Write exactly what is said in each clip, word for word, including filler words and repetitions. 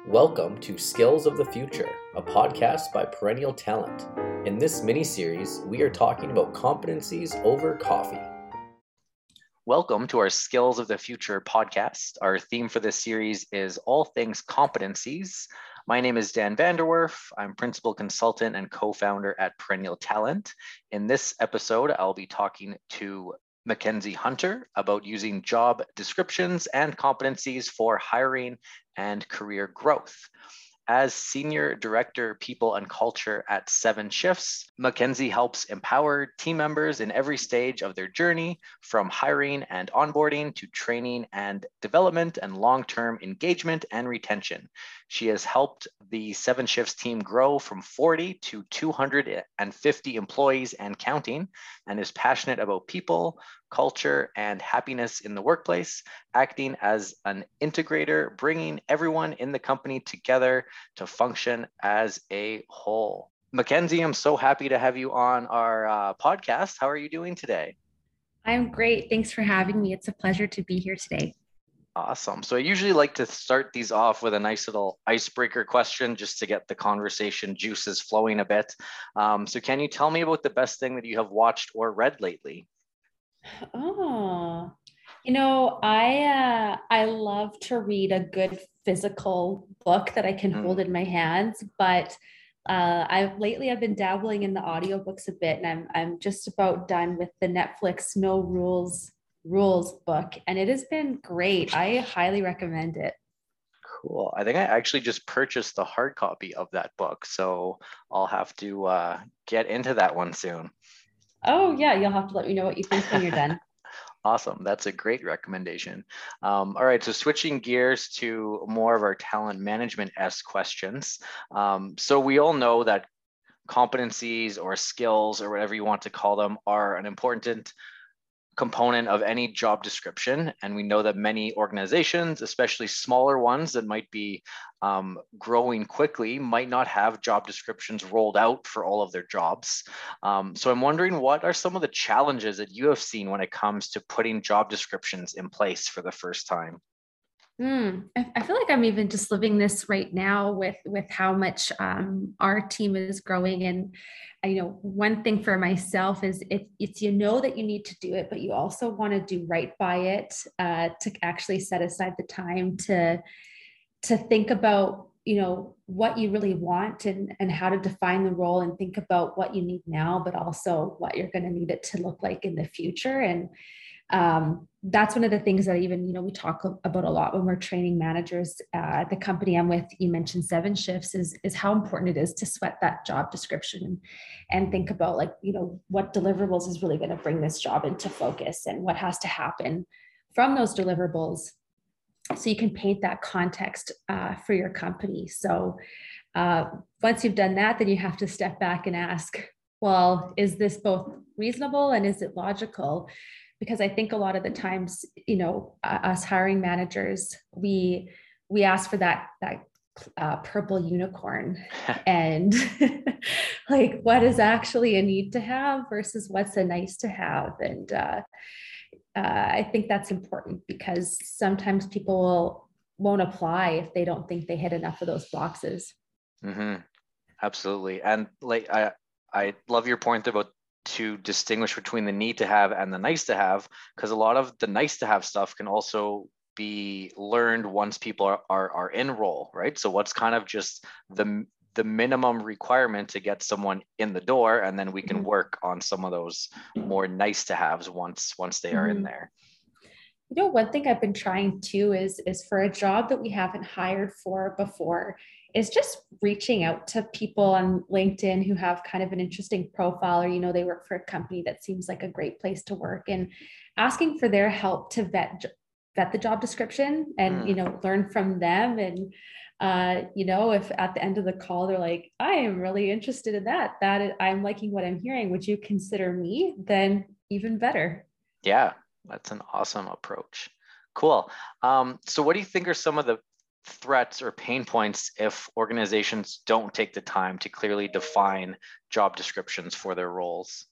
Welcome to Skills of the Future, a podcast by Perennial Talent. In this mini-series, we are talking about competencies over coffee. Welcome to our Skills of the Future podcast. Our theme for this series is all things competencies. My name is Dan Vanderwerf. I'm principal consultant and co-founder at Perennial Talent. In this episode, I'll be talking to Mackenzie Hunter about using job descriptions and competencies for hiring and career growth. As Senior Director, People and Culture at Seven Shifts, Mackenzie helps empower team members in every stage of their journey, from hiring and onboarding to training and development and long-term engagement and retention. She has helped the Seven Shifts team grow from forty to two hundred fifty employees and counting, and is passionate about people, culture, and happiness in the workplace, acting as an integrator, bringing everyone in the company together to function as a whole. Mackenzie, I'm so happy to have you on our uh, podcast. How are you doing today? I'm great. Thanks for having me. It's a pleasure to be here today. Awesome. So I usually like to start these off with a nice little icebreaker question just to get the conversation juices flowing a bit. Um, so can you tell me about the best thing that you have watched or read lately? Oh, you know, I uh, I love to read a good physical book that I can mm. hold in my hands, but uh, I've lately I've been dabbling in the audiobooks a bit, and I'm I'm just about done with the Netflix No Rules Rules book, and it has been great. I highly recommend it. Cool. I think I actually just purchased the hard copy of that book, so I'll have to uh, get into that one soon. Oh yeah, you'll have to let me know what you think when you're done. Awesome. That's a great recommendation. Um, all right. So switching gears to more of our talent management-esque questions. Um, so we all know that competencies or skills or whatever you want to call them are an important component of any job description. And we know that many organizations, especially smaller ones that might be um, growing quickly, might not have job descriptions rolled out for all of their jobs. Um, so I'm wondering, what are some of the challenges that you have seen when it comes to putting job descriptions in place for the first time? Mm, I, I feel like I'm even just living this right now with with how much um, our team is growing. And you know, one thing for myself is it, it's you know that you need to do it, but you also want to do right by it, uh, to actually set aside the time to to think about you know what you really want and and how to define the role, and think about what you need now, but also what you're going to need it to look like in the future. And um, that's one of the things that even, you know, we talk about a lot when we're training managers uh, at the company I'm with. You mentioned Seven Shifts is, is how important it is to sweat that job description and, and think about, like, you know, what deliverables is really going to bring this job into focus and what has to happen from those deliverables, so you can paint that context uh, for your company. So uh, once you've done that, then you have to step back and ask, well, is this both reasonable and is it logical? Because I think a lot of the times, you know, uh, us hiring managers, we we ask for that that uh, purple unicorn, and like, what is actually a need to have versus what's a nice to have. And uh, uh, I think that's important, because sometimes people will, won't apply if they don't think they hit enough of those boxes. Mm-hmm. Absolutely. And like, I I love your point about to distinguish between the need to have and the nice to have, because a lot of the nice to have stuff can also be learned once people are, are, are in role, right? So what's kind of just the, the minimum requirement to get someone in the door, and then we can mm-hmm. work on some of those more nice to haves once, once they are mm-hmm. in there. You know, one thing I've been trying too is, is for a job that we haven't hired for before, is just reaching out to people on LinkedIn who have kind of an interesting profile, or, you know, they work for a company that seems like a great place to work, and asking for their help to vet, vet the job description and, mm. you know, learn from them. And, uh, you know, if at the end of the call, they're like, I am really interested in that, that is, I'm liking what I'm hearing, would you consider me? Then even better. Yeah. That's an awesome approach. Cool. Um, so what do you think are some of the threats or pain points if organizations don't take the time to clearly define job descriptions for their roles?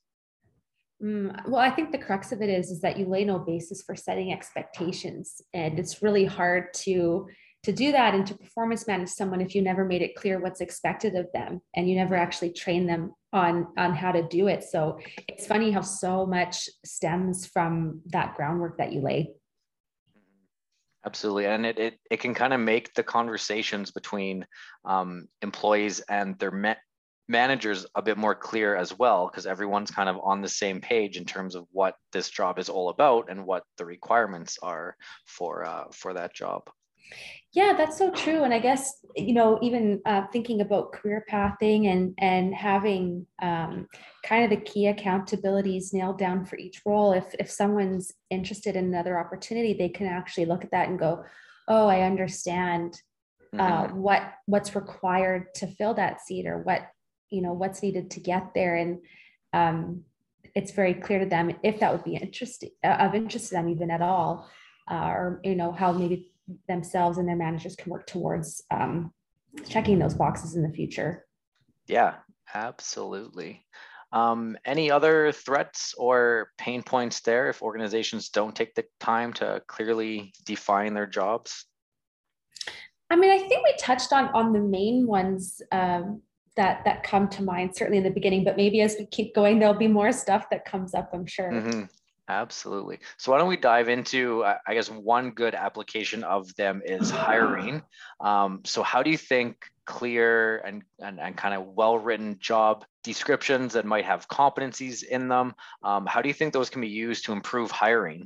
Mm, well, I think the crux of it is, is that you lay no basis for setting expectations. And it's really hard to to do that and to performance manage someone if you never made it clear what's expected of them and you never actually train them on on how to do it. So it's funny how so much stems from that groundwork that you lay. Absolutely. And it, it, it can kind of make the conversations between um, employees and their ma- managers a bit more clear as well, because everyone's kind of on the same page in terms of what this job is all about and what the requirements are for uh, for that job. Yeah, that's so true. And I guess, you know, even uh, thinking about career pathing and and having um, kind of the key accountabilities nailed down for each role. If if someone's interested in another opportunity, they can actually look at that and go, oh, I understand uh, mm-hmm. what what's required to fill that seat, or what, you know, what's needed to get there. And um, it's very clear to them if that would be interesting uh, of interest to them even at all, uh, or, you know, how maybe themselves and their managers can work towards um, checking those boxes in the future. Yeah, absolutely. Um, any other threats or pain points there if organizations don't take the time to clearly define their jobs? I mean, I think we touched on on the main ones um, that that come to mind, certainly in the beginning, but maybe as we keep going, there'll be more stuff that comes up, I'm sure. Mm-hmm. Absolutely. So why don't we dive into, I guess, one good application of them is hiring. Um, so how do you think clear and, and, and kind of well-written job descriptions that might have competencies in them, um, how do you think those can be used to improve hiring?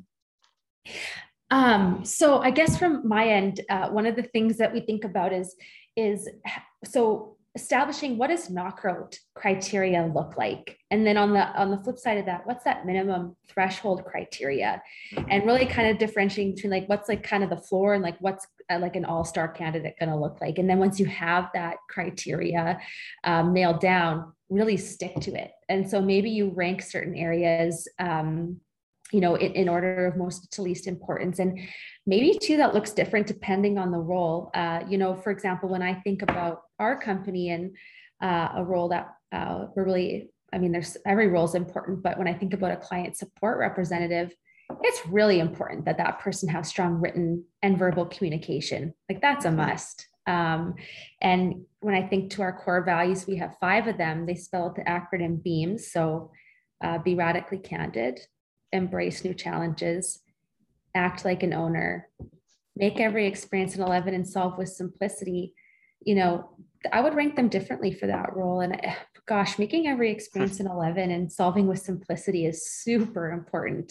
Um, so I guess from my end, uh, one of the things that we think about is, is so establishing what does knock-out criteria look like? And then on the on the flip side of that, what's that minimum threshold criteria? And really kind of differentiating between like what's like kind of the floor and like what's uh, like an all-star candidate going to look like. And then once you have that criteria um, nailed down, really stick to it. And so maybe you rank certain areas um, you know, in, in order of most to least importance. And maybe too, that looks different depending on the role. Uh, you know, for example, when I think about our company and uh, a role that uh, we're really, I mean, there's every role is important, but when I think about a client support representative, it's really important that that person has strong written and verbal communication. Like that's a must. Um, and when I think to our core values, we have five of them. They spell out the acronym BEAMS. So uh, be radically candid, embrace new challenges, act like an owner, make every experience an eleven, and solve with simplicity. You know, I would rank them differently for that role. And gosh, making every experience an eleven and solving with simplicity is super important.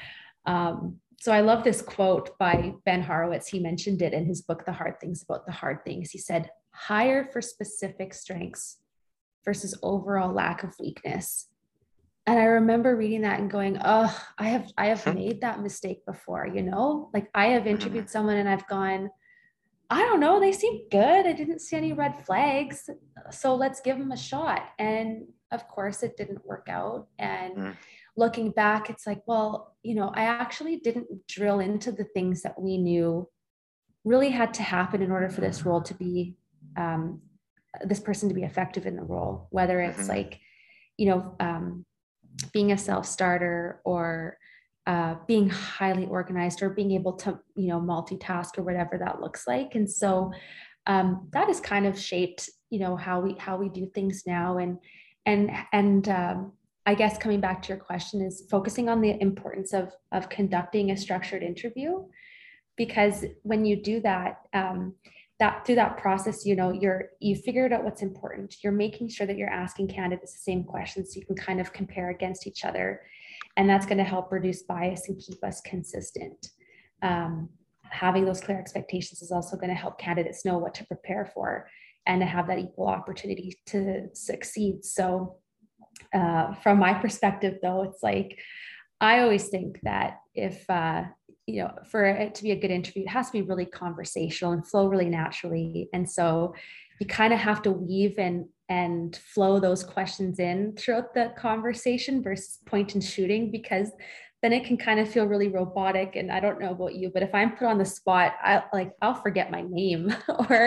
Um, so I love this quote by Ben Horowitz. He mentioned it in his book, The Hard Things About the Hard Things. He said, hire for specific strengths versus overall lack of weakness. And I remember reading that and going, oh, I have, I have made that mistake before, you know, like I have interviewed someone and I've gone, I don't know, they seem good. I didn't see any red flags. So let's give them a shot. And of course it didn't work out. And mm. looking back, it's like, well, you know, I actually didn't drill into the things that we knew really had to happen in order for this role to be, um, this person to be effective in the role, whether it's mm-hmm. like, you know, um, being a self-starter or uh, being highly organized or being able to, you know, multitask or whatever that looks like. And so um, that has kind of shaped, you know, how we, how we do things now. And, and, and um, I guess coming back to your question is focusing on the importance of, of conducting a structured interview, because when you do that, um, that through that process, you know, you're, you figured out what's important. You're making sure that you're asking candidates the same questions so you can kind of compare against each other. And that's going to help reduce bias and keep us consistent. Um, having those clear expectations is also going to help candidates know what to prepare for and to have that equal opportunity to succeed. So uh, from my perspective, though, it's like, I always think that if, uh, you know, for it to be a good interview, it has to be really conversational and flow really naturally. And so you kind of have to weave and, and flow those questions in throughout the conversation versus point and shooting, because then it can kind of feel really robotic. And I don't know about you, but if I'm put on the spot, I like, I'll forget my name or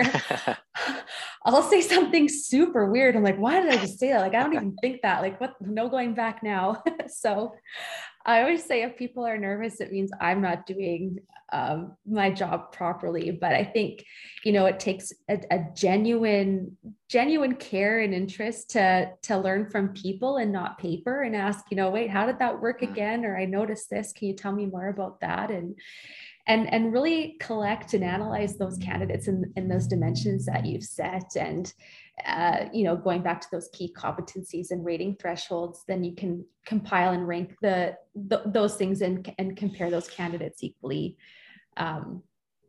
I'll say something super weird. I'm like, why did I just say that? Like, I don't even think that, like, what, no going back now. So I always say if people are nervous, it means I'm not doing um, my job properly. But I think, you know, it takes a, a genuine, genuine care and interest to, to learn from people and not paper, and ask, you know, wait, how did that work again? Or I noticed this, can you tell me more about that? And and and really collect and analyze those candidates in, in those dimensions that you've set. And uh, you know, going back to those key competencies and rating thresholds, then you can compile and rank the, the those things and, and compare those candidates equally. Um,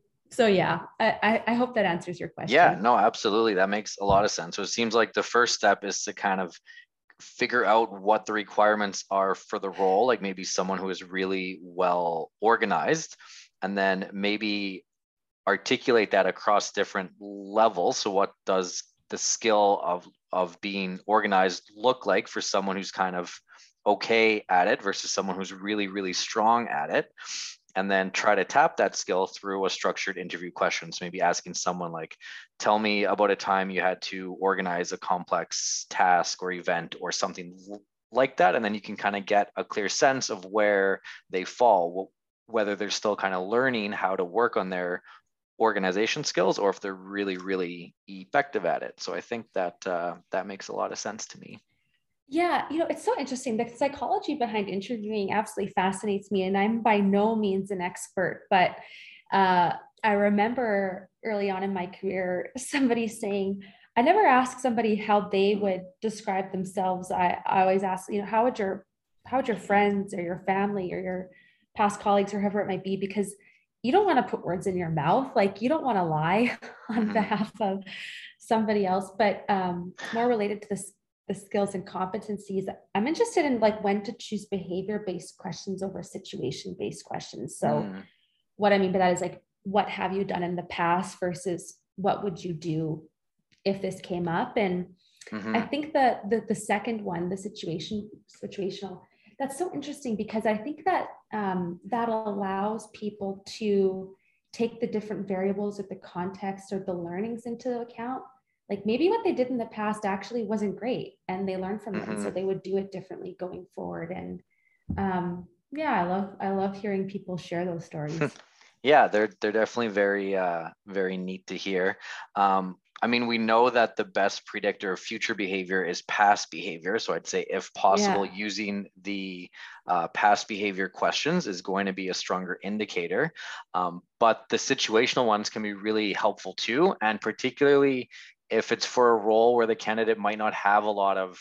so yeah, I, I hope that answers your question. Yeah, no, absolutely. That makes a lot of sense. So it seems like the first step is to kind of figure out what the requirements are for the role, like maybe someone who is really well organized, and then maybe articulate that across different levels. So what does the skill of of being organized look like for someone who's kind of okay at it versus someone who's really, really strong at it? And then try to tap that skill through a structured interview question. So maybe asking someone like, tell me about a time you had to organize a complex task or event or something like that. And then you can kind of get a clear sense of where they fall, whether they're still kind of learning how to work on their organization skills or if they're really, really effective at it. So I think that uh, that makes a lot of sense to me. Yeah, you know, it's so interesting. The psychology behind interviewing absolutely fascinates me, and I'm by no means an expert, but uh, I remember early on in my career, somebody saying, I never asked somebody how they would describe themselves. I, I always ask, you know, how would your, how would your friends or your family or your past colleagues or whoever it might be, because you don't want to put words in your mouth. Like, you don't want to lie on Mm-hmm. behalf of somebody else. But um, more related to this, the skills and competencies, I'm interested in like when to choose behavior-based questions over situation-based questions. So Mm. what I mean by that is like, what have you done in the past versus what would you do if this came up? And Mm-hmm. I think that the, the second one, the situation, situational, that's so interesting, because I think that um, that allows people to take the different variables or the context or the learnings into account. Like maybe what they did in the past actually wasn't great, and they learned from Mm-hmm. it, and so they would do it differently going forward. And um, yeah, I love I love hearing people share those stories. Yeah, they're they're definitely very uh, very neat to hear. Um, I mean, we know that the best predictor of future behavior is past behavior. So I'd say, if possible, Yeah. using the uh, past behavior questions is going to be a stronger indicator. Um, but the situational ones can be really helpful too. And particularly if it's for a role where the candidate might not have a lot of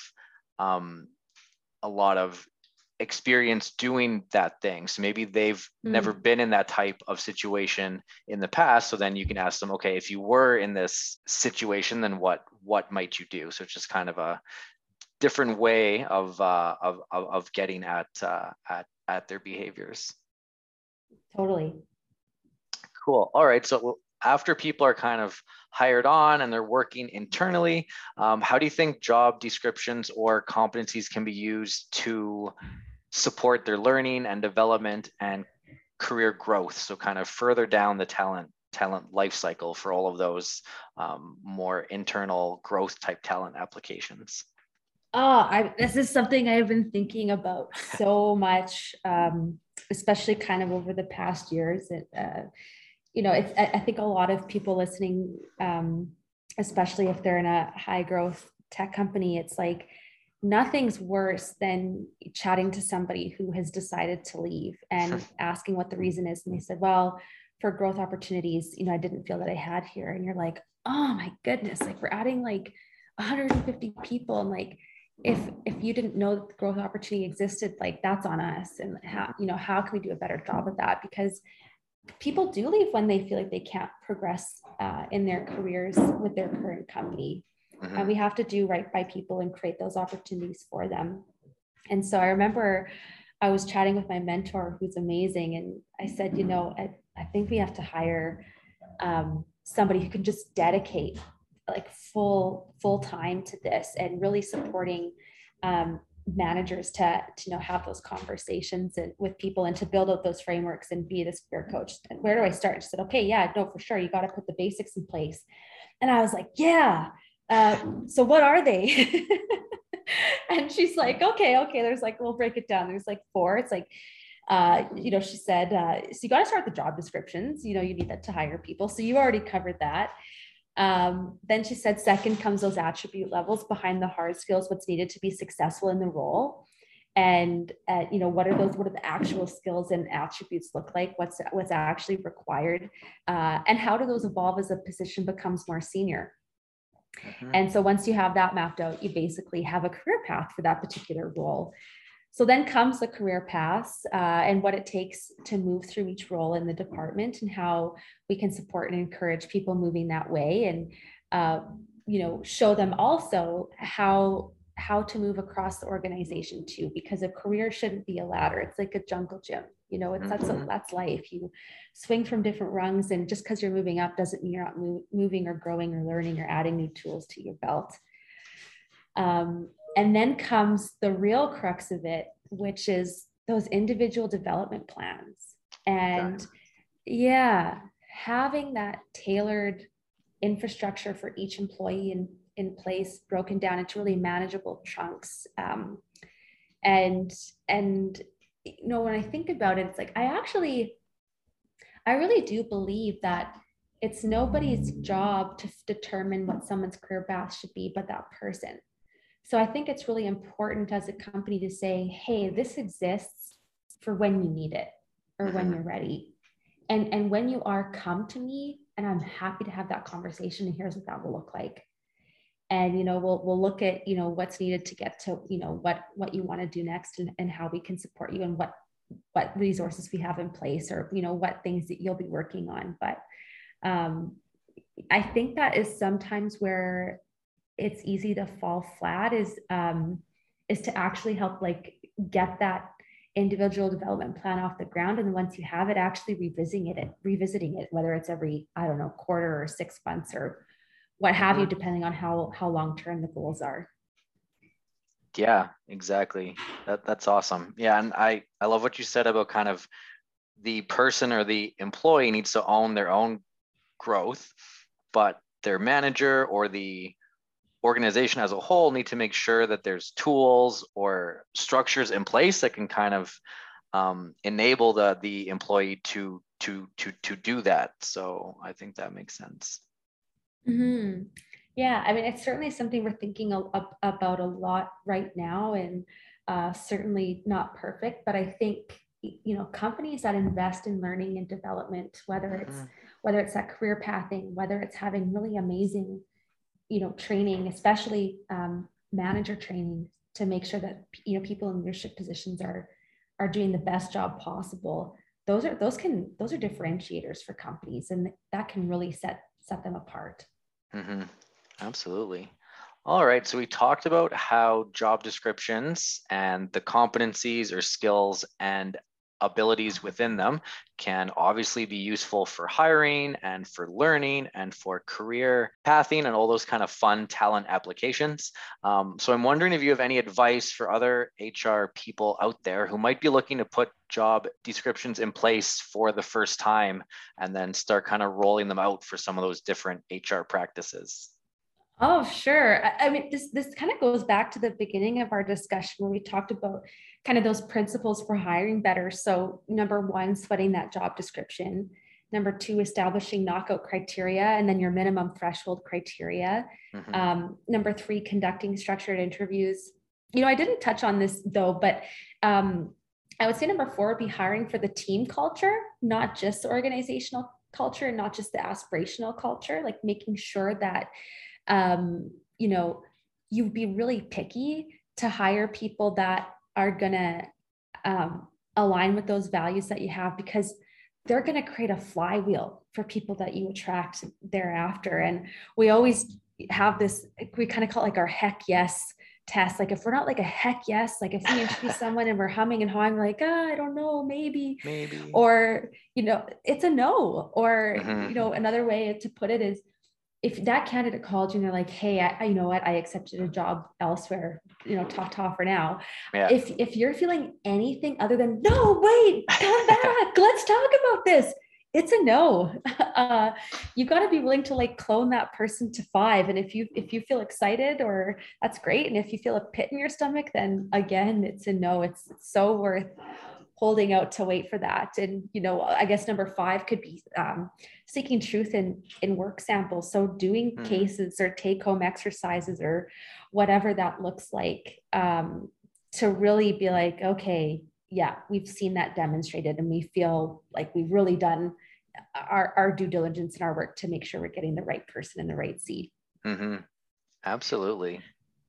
um, a lot of experience doing that thing. So maybe they've mm. never been in that type of situation in the past. So then you can ask them, okay, if you were in this situation, then what what might you do? So it's just kind of a different way of uh, of, of of getting at uh, at at their behaviors. Totally. Cool. All right. So after people are kind of hired on and they're working internally, um, how do you think job descriptions or competencies can be used to support their learning and development and career growth? So kind of further down the talent talent life cycle for all of those um, more internal growth type talent applications. Oh, I, this is something I've been thinking about so much, um, especially kind of over the past years. It, uh, you know, it's, I, I think a lot of people listening, um, especially if they're in a high growth tech company, it's like nothing's worse than chatting to somebody who has decided to leave and asking what the reason is. And they said, well, for growth opportunities, you know, I didn't feel that I had here. And you're like, oh my goodness, like we're adding like one hundred fifty people. And like, if, if you didn't know that the growth opportunity existed, like that's on us. And how, you know, how can we do a better job of that? Because people do leave when they feel like they can't progress uh, in their careers with their current company. Mm-hmm. And we have to do right by people and create those opportunities for them. And so I remember I was chatting with my mentor, who's amazing. And I said, you know, I, I think we have to hire um, somebody who can just dedicate like full, full time to this and really supporting um, managers to, to, you know, have those conversations and with people and to build out those frameworks and be this career coach. And where do I start? She said, okay, yeah, no, for sure. You got to put the basics in place. And I was like, yeah. Uh, so what are they? And she's like, okay, okay. There's like, we'll break it down. There's like four. It's like, uh, you know, she said, uh, so you got to start with the job descriptions. You know, you need that to hire people. So you already covered that. Um, then she said, second comes those attribute levels behind the hard skills, what's needed to be successful in the role. And, uh, you know, what are those, what are the actual skills and attributes look like? What's, what's actually required? Uh, and how do those evolve as a position becomes more senior? Mm-hmm. And so once you have that mapped out, you basically have a career path for that particular role. So then comes the career paths uh, and what it takes to move through each role in the department and how we can support and encourage people moving that way, and uh, you know, show them also how how to move across the organization too, because a career shouldn't be a ladder. It's like a jungle gym. You know, it's that's a, that's life. You swing from different rungs, and just because you're moving up doesn't mean you're not move, moving or growing or learning or adding new tools to your belt. Um, And then comes the real crux of it, which is those individual development plans. And yeah, having that tailored infrastructure for each employee in, in place, broken down into really manageable chunks. Um, and, and, you know, when I think about it, it's like, I actually, I really do believe that it's nobody's job to determine what someone's career path should be, but that person. So I think it's really important as a company to say, hey, this exists for when you need it or when you're ready. And, and when you are, come to me, and I'm happy to have that conversation. And here's what that will look like. And, you know, we'll, we'll look at, you know, what's needed to get to, you know, what, what you want to do next, and, and how we can support you, and what, what resources we have in place, or, you know, what things that you'll be working on. But um, I think that is sometimes where it's easy to fall flat, is um, is to actually help like get that individual development plan off the ground. And once you have it, actually revisiting it, revisiting it, whether it's every, I don't know, quarter or six months or what have you, depending on how, how long-term the goals are. Yeah, exactly. That, that's awesome. Yeah. And I, I love what you said about kind of the person or the employee needs to own their own growth, but their manager or the organization as a whole need to make sure that there's tools or structures in place that can kind of um, enable the the employee to to to to do that. So I think that makes sense. Mm-hmm. Yeah, I mean, it's certainly something we're thinking a, a, about a lot right now, and uh, certainly not perfect, but I think, you know, companies that invest in learning and development, whether it's mm-hmm. whether it's that career pathing, whether it's having really amazing, you know, training, especially um, manager training, to make sure that, you know, people in leadership positions are are doing the best job possible. Those are those can those are differentiators for companies, and that can really set set them apart. Mm-hmm. Absolutely. All right. So we talked about how job descriptions and the competencies or skills and abilities within them can obviously be useful for hiring and for learning and for career pathing and all those kind of fun talent applications. Um, so I'm wondering if you have any advice for other H R people out there who might be looking to put job descriptions in place for the first time and then start kind of rolling them out for some of those different H R practices. Oh, sure. I, I mean, this this kind of goes back to the beginning of our discussion where we talked about kind of those principles for hiring better. So number one, sweating that job description. Number two, establishing knockout criteria and then your minimum threshold criteria. Mm-hmm. Um, number three, conducting structured interviews. You know, I didn't touch on this though, but um, I would say number four would be hiring for the team culture, not just the organizational culture, and not just the aspirational culture, like making sure that Um, you know, you'd be really picky to hire people that are gonna um, align with those values that you have, because they're gonna create a flywheel for people that you attract thereafter. And we always have this, we kind of call it like our heck yes test. Like if we're not like a heck yes, like if we interview someone and we're humming and hawing like, oh, I don't know, maybe, maybe, or, you know, it's a no. Or, mm-hmm. you know, another way to put it is, if that candidate called you and they're like, hey, I, I you know what, I accepted a job elsewhere, you know, talk talk for now. Yeah. If if you're feeling anything other than, no, wait, come back, let's talk about this. it's a no. Uh, you got to be willing to like clone that person to five. And if you if you feel excited, or that's great. And if you feel a pit in your stomach, then again, it's a no. It's, it's so worth holding out to wait for that. And you know, I guess number five could be um, seeking truth in in work samples. So doing mm. cases or take home exercises or whatever that looks like, um, to really be like, okay, yeah, we've seen that demonstrated, and we feel like we've really done our, our due diligence in our work to make sure we're getting the right person in the right seat. Mm-hmm. Absolutely.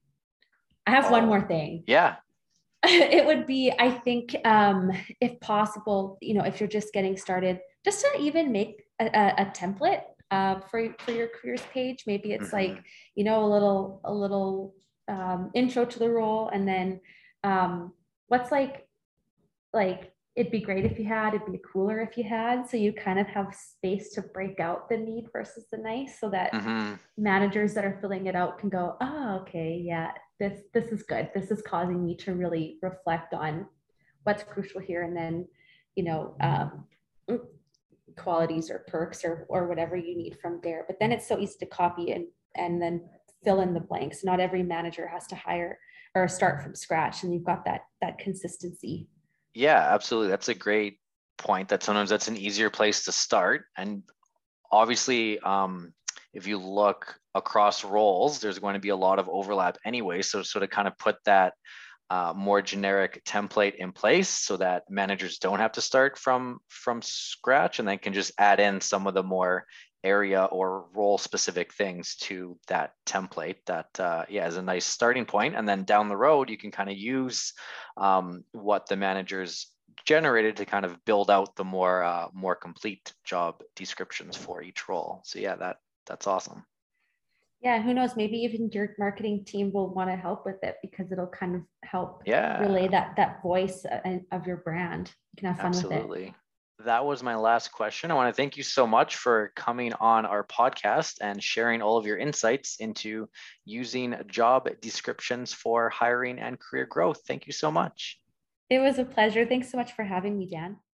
I have oh, one more thing. Yeah. It would be, I think, um, if possible, you know, if you're just getting started, just to even make a, a, a template uh, for, for your careers page. Maybe it's mm-hmm. like, you know, a little, a little um, intro to the role. And then um, what's like, like, it'd be great if you had, it'd be cooler if you had, so you kind of have space to break out the need versus the nice, so that mm-hmm. managers that are filling it out can go, oh, okay, yeah, this, this is good. This is causing me to really reflect on what's crucial here. And then, you know, um, qualities or perks or, or whatever you need from there. But then it's so easy to copy and, and then fill in the blanks. Not every manager has to hire or start from scratch, and you've got that, that consistency. Yeah, absolutely. That's a great point, that sometimes that's an easier place to start. And obviously, um, if you look across roles, there's going to be a lot of overlap anyway. So sort of kind of put that uh, more generic template in place so that managers don't have to start from, from scratch, and then can just add in some of the more area or role specific things to that template. That uh, yeah, is a nice starting point. And then down the road, you can kind of use um, what the managers generated to kind of build out the more uh, more complete job descriptions for each role. So yeah, that that's awesome. Yeah, who knows? Maybe even your marketing team will want to help with it, because it'll kind of help yeah. relay that that voice of your brand. You can have fun Absolutely. with it. That was my last question. I want to thank you so much for coming on our podcast and sharing all of your insights into using job descriptions for hiring and career growth. Thank you so much. It was a pleasure. Thanks so much for having me, Dan.